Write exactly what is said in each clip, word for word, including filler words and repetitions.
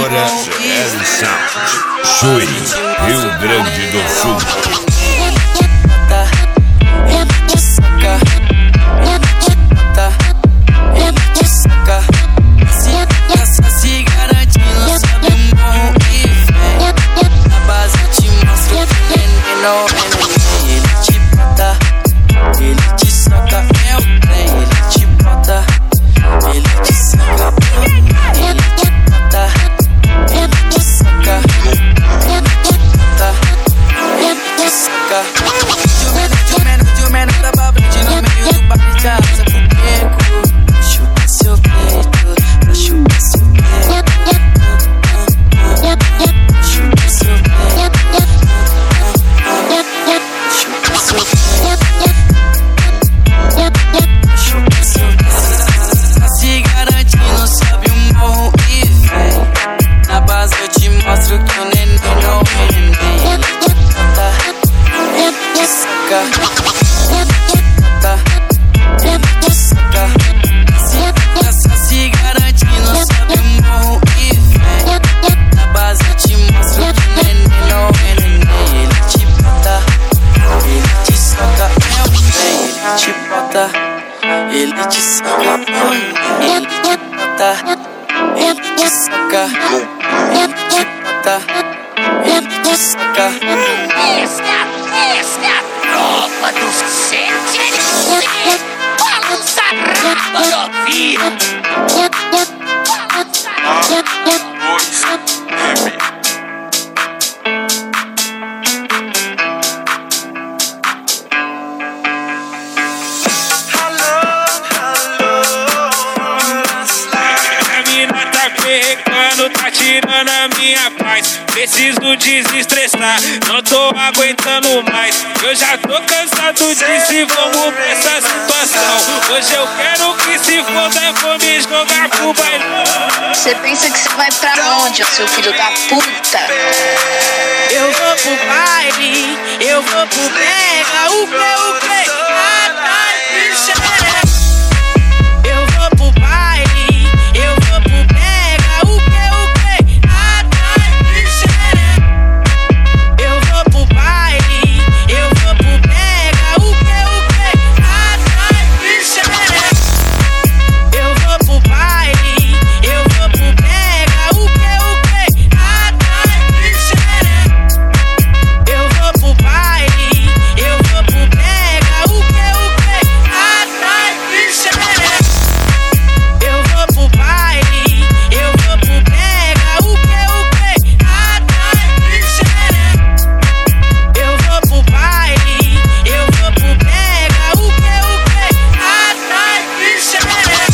Instaladora L Sound, Chuí, Rio Grande do Sul. Se garantindo, sobe o morro e vem. Na base eu te mostro que o neném não é neném. Ele te bota, ele te soca, é o trem. Ele te bota, ele te soca, ele te bota, ele te soca, ele te bota, ele te soca. De menos, de menos, de menos da babete no meio do baile de asa pro beco. Chupa seu peito, chupa seu peito, chupa seu peito, chupa seu peito, chupa seu peito. Se garantindo, sobe o morro e vem. Na base eu te mostro que o neném não é neném. Ele te bota, ele te soca, ele te bota, ele te soca. Se garantindo, sobe o morro e vem. Na base eu te mostro que o neném não é neném. Ele te bota, ele te soca, é o trem. Ele te bota, ele te soca, ele te bota, ele te soca, ele te bota, ele te soca. Essa, essa é a tropa do sete N C. Balança rapa do ouvido. Quando tá tirando a minha paz, preciso desestressar, não tô aguentando mais. Eu já tô cansado de se vamos pra essa situação. Hoje eu quero que se foda, vou me jogar pro bailão. Você pensa que você vai pra onde, ó, seu filho da puta? Eu vou pro baile, eu vou pro pega, o que, o que? Atrás de xereca. Eu vou pro baile, eu vou pro pega, o que, o que? Atrás de xereca. Eu vou pro baile, eu vou pro pega, o que, o que? Atrás de xereca. Eu vou pro baile, eu vou pro pega, o que, o que? Atrás de xereca. Eu vou pro baile, eu vou pro pega, o que, o que? Atrás de xereca. Eu vou pro baile, eu vou pro pega, o que, o que? Atrás de xereca. Eu vou pro baile, eu vou pro pega, o que, o que? Atrás de xereca.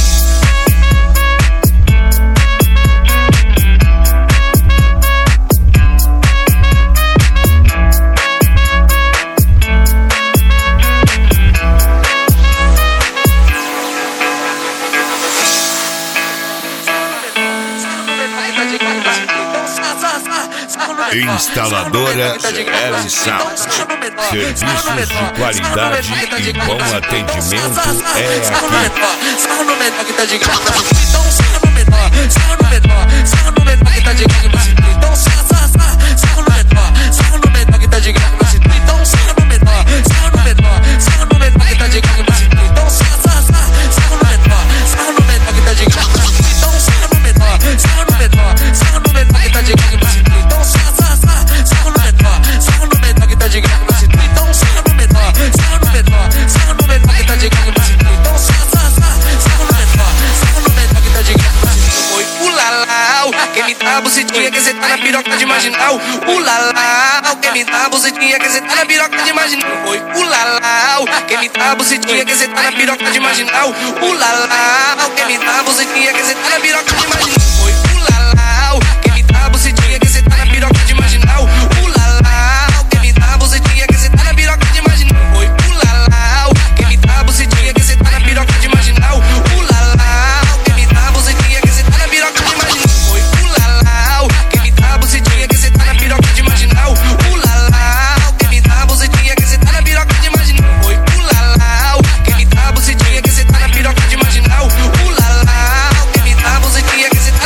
Instaladora L Sound, serviços de qualidade e bom atendimento é aqui. Sarra no menor que tá de graça. Então sarra no menor, sarra no menor, sarra no menor que tá de graça. Então sarra, sarra, sarra, sarra no menor, sarra no menor que tá de graça. Então sarra no menor, sarra no menor, sarra no menor que tá de graça. Então sarra, sarra, sarra, sarra no menor, sarra no menor que tá de graça. Então sarra no menor, sarra no menor, sarra no menor que tá de graça. Então sarra, sarra, sarra, sarra no menor, sarra no menor que tá de graça. Então sarra no menor, sarra no menor, sarra no menor que tá de graça. Então sarra, sarra, sarra, sarra no menor, sarra no menor que tá de graça. Oi, ulalau, quem me dá a bucetinha que cê tá na piroca de marginal. Ulalau, quem me dá a bucetinha que cê tá na piroca de marginal. Oi, ulalau, quem me dá a bucetinha que cê tá na piroca de marginal. Ulalau, quem me dá a bucetinha que cê tá na piroca de marginal. Oi, ulalau, quem me dá a bucetinha que cê tá na piroca de marginal. Ulalau, quem me dá a bucetinha que cê tá na piroca de marginal. Oi, ulalau, quem me dá a bucetinha que cê tá na piroca de marginal. Ulalau, quem me dá a bucetinha que cê tá na piroca de marginal. Oi, ulalau, quem me dá a bucetinha que cê tá na piroca de marginal. Ulalau, quem me dá a bucetinha que cê tá na piroca de marginal. Oi, ulalau, quem me dá a bucetinha que cê tá na piroca de marginal. Ulalau, quem me dá a bucetinha que cê tá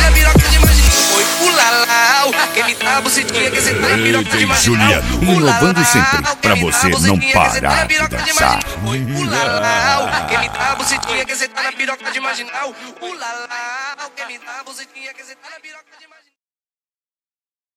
tá bucetinha que cê tá na piroca de D J marginal. Juliano, inovando sempre pra você não parar de dançar. Ulalau, quem me dá bucetinha que cê tá na piroca de marginal. Ulalau, quem me dá bucetinha que cê tá na piroca de marginal.